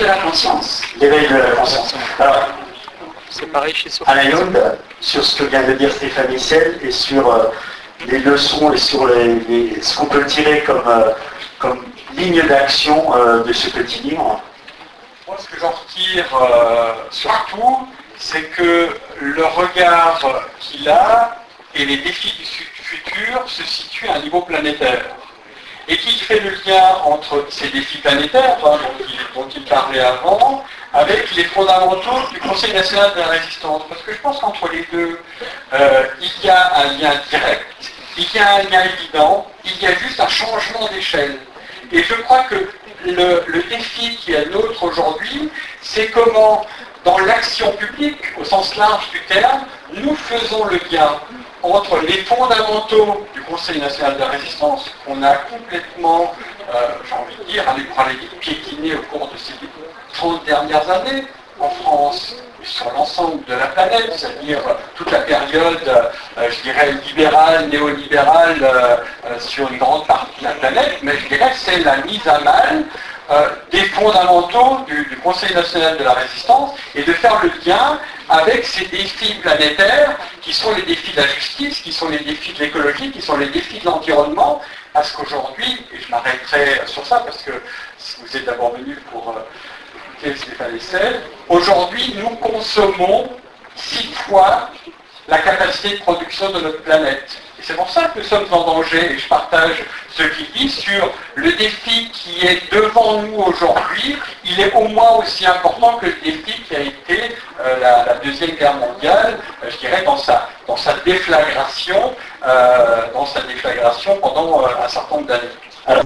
la conscience. L'éveil de la conscience. Alors, C'est pareil chez Sophie. Alain Young, sur ce que vient de dire Stéphane Hissel et sur les leçons et sur ce qu'on peut tirer comme ligne d'action de ce petit livre. Moi, ce que j'en retire surtout, c'est que le regard qu'il a et les défis du futur se situent à un niveau planétaire. Et qu'il fait le lien entre ces défis planétaires, dont il parlait avant, avec les fondamentaux du Conseil national de la résistance. Parce que je pense qu'entre les deux, il y a un lien direct, il y a un lien évident, il y a juste un changement d'échelle. Et je crois que le défi qui est nôtre aujourd'hui, c'est comment, dans l'action publique, au sens large du terme, nous faisons le lien entre les fondamentaux du Conseil national de la résistance, qu'on a complètement, j'ai envie de dire, piétiné au cours de ces 30 dernières années, en France, et sur l'ensemble de la planète, c'est-à-dire toute la période, je dirais, libérale, néolibérale, sur une grande partie de la planète, mais je dirais que c'est la mise à mal des fondamentaux du Conseil national de la résistance et de faire le lien avec ces défis planétaires qui sont les défis de la justice, qui sont les défis de l'écologie, qui sont les défis de l'environnement, parce qu'aujourd'hui, et je m'arrêterai sur ça parce que vous êtes d'abord venu pour écouter Stéphane Hissel, aujourd'hui nous consommons 6 fois la capacité de production de notre planète. Et c'est pour ça que nous sommes en danger, et je partage ce qu'il dit sur le défi qui est devant nous aujourd'hui, il est au moins aussi important que le défi qui a été la Deuxième Guerre mondiale, je dirais dans sa déflagration pendant un certain nombre d'années.